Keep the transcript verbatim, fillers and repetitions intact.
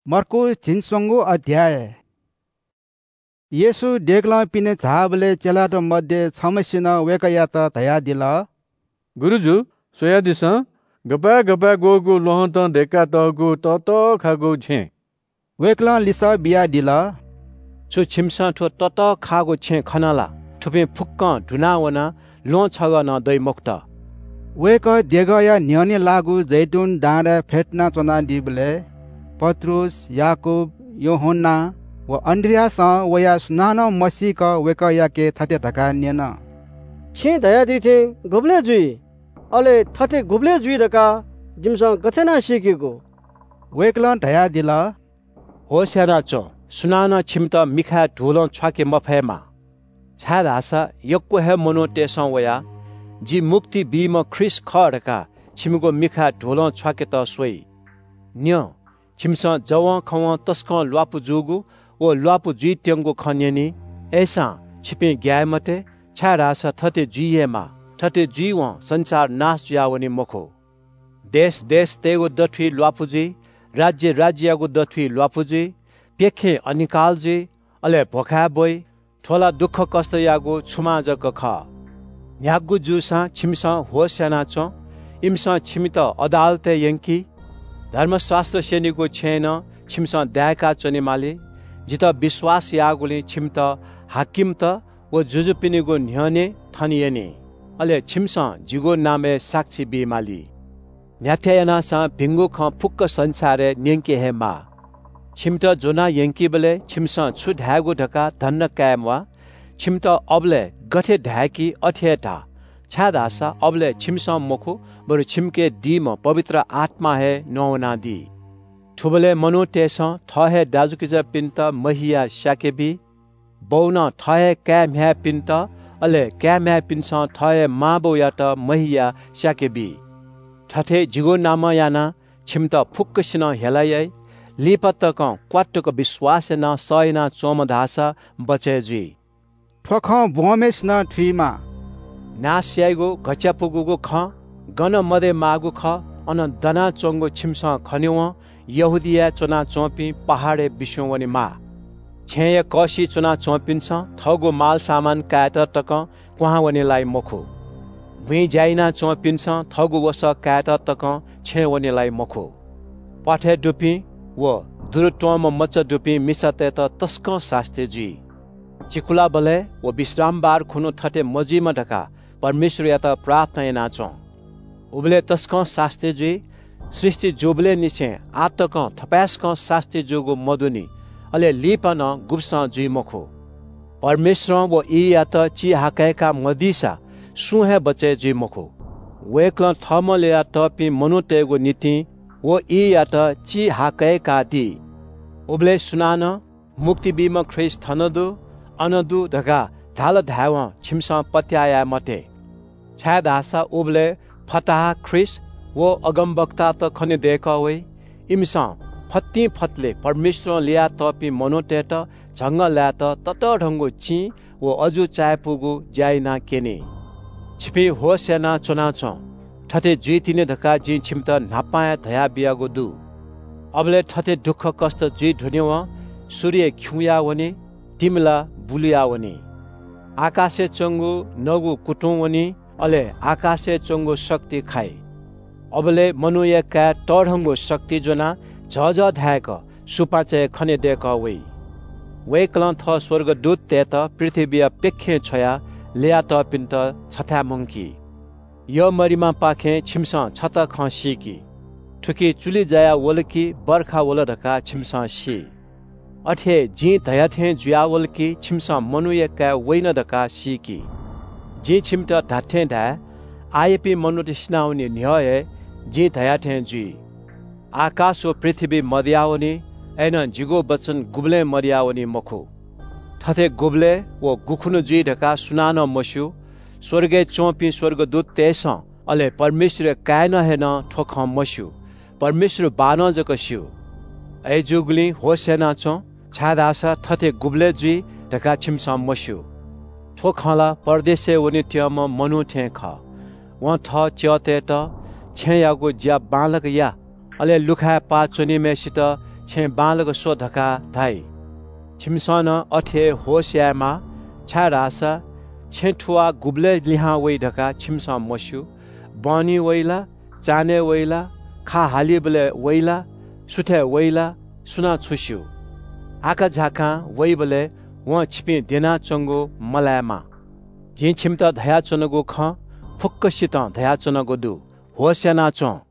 मर्कुस झिनसङ्गो अध्याय येसु डेग्ल पिने झाबले चेलाट मध्ये छमसिन वेकयात धया दिल गुरुजु सोया दिस गपा गपा गोगु लोहत ढेका तगु तत खागु छे वेकल लिस बिया दिल छु छिमसा ठो तत खागु छे खनाला ठुपे फुक्क ढुनावना लो छग न दै मुक्त वेक देगया न्यने लागु जैतुन डाँडा फेट्ना चना दिबले पत्रुस याकूब योहन्ना व अन्ड्रियास वया सुनान मसीक वेकया के थते धका नेन छे दया दिथे गुबले जुई अले थते गुबले जुई रका जिमस गथेना सिकेको वेकलन धया दिल होस्याना चो सुनान छिमत मिखा ढोलो छाके मफेमा छाद आशा यक्को हे मनो तेसा वया जी मुक्ति बीम ख्रिस खडका छिमको मिखा ढोलो छाके त सोई न्य छिमस जव खव तस्क ल्वापु जुगु ओ ल्वापु जुई ट्यंगो खन्यनी ऐसा छिपे ग्याय मते छा रासा थते जुइएमा थते जुइव संसार नाश जावनी मखो देश देश तेगो दथुई ल्वापु जुई राज्य राज्यको दथुई ल्वापु जुई पेखे अनिकाल जुई अले भोखा बोई ठोला दुःख कष्ट यागो छुमा जक ख न्यागु जुसा छिमस होस्याना छ इमस छिमित अदालते यंकी धर्मशास्त्र सेनीको छेन छिमस द्याका चनिमाले जित विश्वास यागुले छिमत हाकिम त व जुजुपिनीको न्यने थनियने अले छिमस जिगो नामे साक्षी बिमाली न्याथ्यायनासा भिंगु ख फुक्क संसारे न्यंके हेमा छिमत जोना यंकी बले छिमस छु ढागु ढका धन्न कायमवा छिमत अबले गठे ढाकी अठेटा छादासा अबले छिमस मुखु बरु छिमके दीम पवित्र आत्मा है नौना दी ठुबले मनु तेस थहे दाजुकिज पिन्त महिया शाकेबी बौना थहे क्या म्या पिन्त अले क्या म्या पिन्स थहे माबो यात महिया शाकेबी ठथे जिगो नाम याना छिमत फुक्कसिन हेलायै लिपत्तक क्वाट्टक विश्वास न सयना चोमधासा बचेजी ठोख बोमेस न थुइमा नास्याइगो घच्यापुगुगो ख गन मदे मागु ख अन दना चोंगो छिमस खन्यव यहुदिया चोना चोपी पहाडे विश्ववनी मा छेय कसी चोना चोपिन्छ थगो माल सामान काट तक क्वाहवनीलाई मखु भुइ जाइना चोपिन्छ थगो वस काट तक छेवनीलाई मखु पठे डुपी व दुरुटोम मच डुपी मिसते त तस्क शास्त्रे जी चिकुला बले व विश्रामबार खुनु थटे मजीमा ढका परमेश्वर या त प्रार्थना नाचो उबले तस्क शास्त्रे जी सृष्टि जोबले निछे आतक थपासक शास्त्रे जोगो मदुनी अले लिपन गुप्स जुइ मखो परमेश्वर व ई या त ची हाकाएका मदिसा सुहे बचे जुइ मखो वेक थमले या तपि मनुतेगो नीति व ई या त ची हाकाएका दी उबले सुनान मुक्ति बीम ख्रिस थनदु अनदु ढका झाल धाव छिमस पत्याया मते छाद आशा उबले फताह ख्रिस वो अगमवक्ता त खने देखा वै इमस फत्ती फतले परमेश्वर लिया तपि मनोटेट झंग ल्या त तत ढंगो ची वो अजु चायपुगु जाइना केने छिपे होस्याना चोनाच ठते जितिने ढका जि छिमत नापाया धया बियागो दु अबले ठते दुःख कष्ट जि ढुन्यव सूर्य खिउया वने तिमला बुलिया वने आकाशे चंगु नगु कुटुं वने अले आकाशे चंगु शक्ति खाए अबले मनुयका टढंगो शक्ति जोना झझ धायक सुपाचे खने देक वै वेकल थ स्वर्गदूत तेत पृथ्वी पेखे छया लिया त पिन्त छथा मंकी य मरिमा पाखे छिमस छत खसीकी ठुकी चुली जाया वलकी बर्खा वल ढका छिमस सी अठे जी धयाथे जुया वलकी छिमस मनुयका वैन ढका सीकी जी छिमत ढाथे ढा आयपी मनुते स्नाउने न्याय जी धयाथे जी आकाश व पृथ्वी मर्यावनी एन जिगो बचन गुबले मर्यावनी मखु थथे गुबले व गुखुनु जी ढका सुनान मस्यु स्वर्गे चौपी स्वर्गदूत तेस अले परमेश्वर कायन हेन ठोख मस्यु परमेश्वर बान जकस्यु ए जुगली होसेना चौ छादासा थथे गुबले जी ढका छिमस मस्यु ठोखला परदेशे वनि त्यम मनु थे ख व थ च्यते त छेयागो ज्या बालक या अले लुखा पा चुनिमेसित छे बालग सो धका धाई छिमसन अठे होस्यामा छा रासा छे ठुआ गुब्ले लिहा वै धका छिमसा मस्यु बनी वैला चाने वैला खा हालिबले वैला सुठे वैला सुना छुस्यु आका झाका वैबले व छिपे देना चंगो मलायमा जे छिमता धया चनको ख फुक्कसित धया चनको दु होस्याना चो